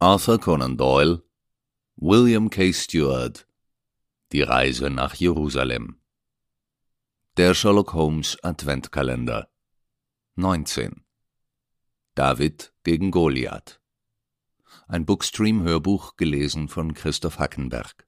Arthur Conan Doyle, William K. Stewart, Die Reise nach Jerusalem. Der Sherlock Holmes Adventkalender. 19. David gegen Goliath. Ein Bookstream-Hörbuch, gelesen von Christoph Hackenberg.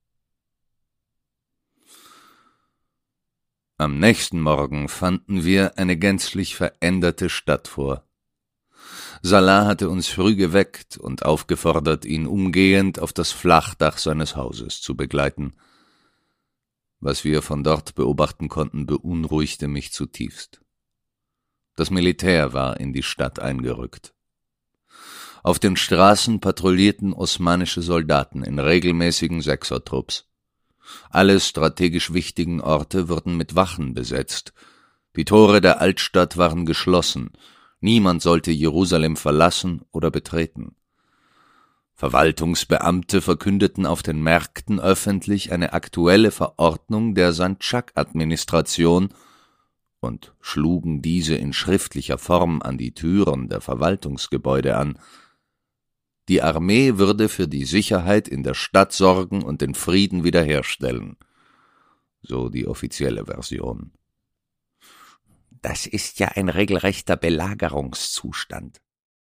Am nächsten Morgen fanden wir eine gänzlich veränderte Stadt vor. Salah hatte uns früh geweckt und aufgefordert, ihn umgehend auf das Flachdach seines Hauses zu begleiten. Was wir von dort beobachten konnten, beunruhigte mich zutiefst. Das Militär war in die Stadt eingerückt. Auf den Straßen patrouillierten osmanische Soldaten in regelmäßigen Sechsertrupps. Alle strategisch wichtigen Orte wurden mit Wachen besetzt. Die Tore der Altstadt waren geschlossen. Niemand sollte Jerusalem verlassen oder betreten. Verwaltungsbeamte verkündeten auf den Märkten öffentlich eine aktuelle Verordnung der Sandschak-Administration und schlugen diese in schriftlicher Form an die Türen der Verwaltungsgebäude an. Die Armee würde für die Sicherheit in der Stadt sorgen und den Frieden wiederherstellen, so die offizielle Version. »Das ist ja ein regelrechter Belagerungszustand«,